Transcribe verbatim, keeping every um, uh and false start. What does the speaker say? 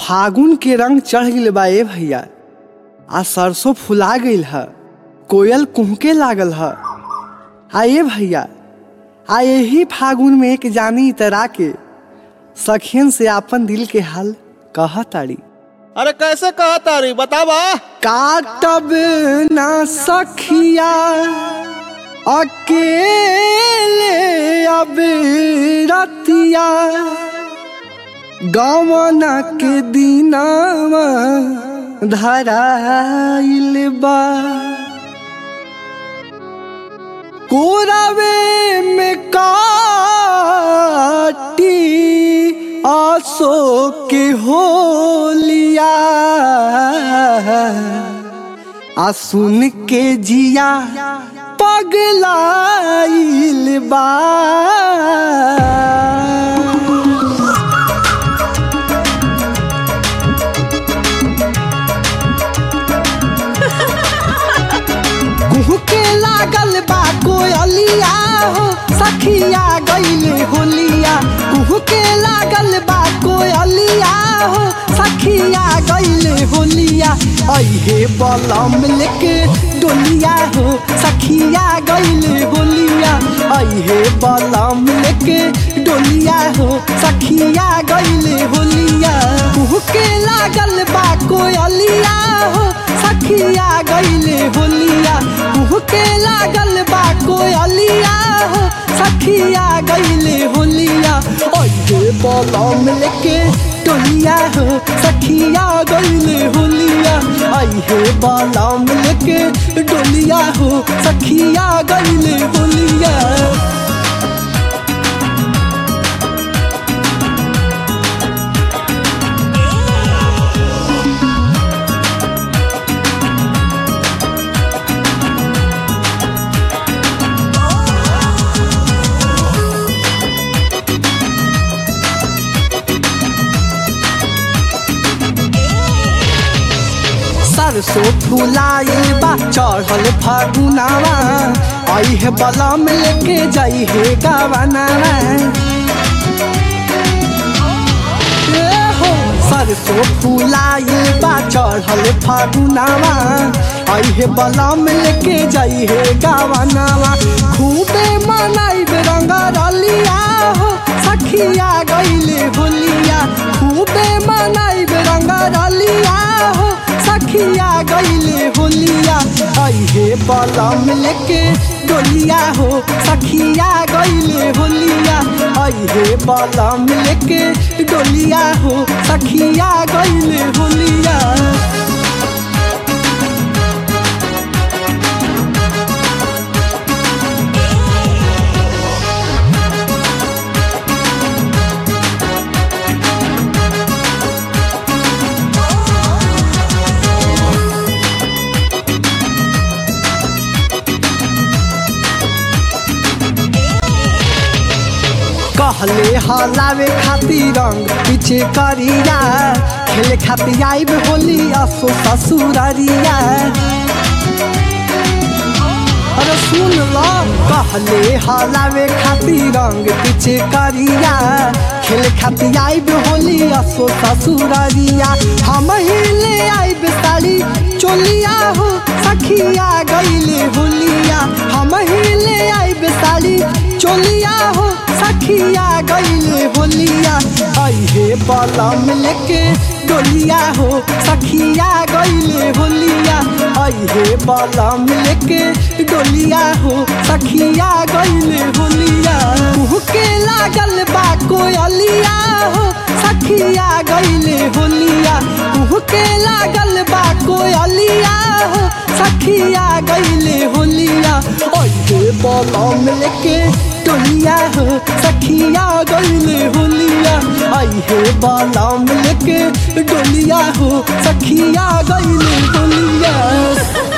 फागुन के रंग चढ़ गइल बा ए भैया। आ सरसों फुला गइल ह, कोयल कुहके लागल ह। आ ए भैया, आ यही फागुन में एक जानी इतरा के सखियन से आपन दिल के हाल कहताड़ी। अरे कैसे कहतारी बतावा। काटब ना सखिया अकेले अब रतिया, गवना के दिनावा धराइल बा। कोरावे में काटी आसो के होलिया, आ सुन के जिया पगलाइल बा। कुहके लागल बा कोयलिया हो, सखिया गइले होलिया। कुहके लागल बा कोयलिया हो, सखिया गइले होलिया। अइहे बलम लेके डोलिया हो, सखिया गइले होलिया। अइहे बलम लेके डोलिया हो, सखिया गइले होलिया। कुहके लागल बा कोयलिया हो, सखिया गइले होलिया। कुहके लागल बा कोयलिया हो, सखिया गइले होलिया। अइहे बलम लेके डोलिया हो, सखिया गइले होलिया। अइहे बलम लेके डोलिया हो, सखिया गइले होलिया। सरसों फुलाइल बा चढ़ल फागुनावा, अइहे बलम लेके जइहे गवनावा। सरसों फुलाइल बा चढ़ल फागुनावा, अइहे बलम लेके जइहे गवनावा। खूबे मनाइब रंगरलिया हो, सखिया गइले होलिया। खूबे मनाइब रंगरलिया हो, सखिया गइले होलिया। अइहे बलम लेके डोलिया हो, सखिया गइले होलिया। अइहे बलम लेके डोलिया हो, सखिया गइले होलिया। कहले हलावे खातिर रंग पीछे करिया, खेले खातिर आइब होली असो ससुररिया। अरे सुन लो, कहले हलावे खातिर रंग पीछे करिया, खेले खातिर आइब होली असो ससुररिया। हम ही ले आइब साड़ी चोलिया हो, सखिया गइले होलिया। हम ही ले आइब साड़ी चोलिया हो, सखिया गइले होलिया। अइहे बलम लेके डोलिया हो, सखिया गइले होलिया। अइहे बलम लेके डोलिया हो, सखिया गइले होलिया। कुहके लागल बा कोयलिया हो, सखिया गइले होलिया। कुहके लागल बा कोयलिया हो, सखिया गइले होलिया। अइहे बलम लेके डोलिया हो, सखिया गइले होलिया। अइहे बलम लेके डोलिया हो, सखिया गइले होलिया।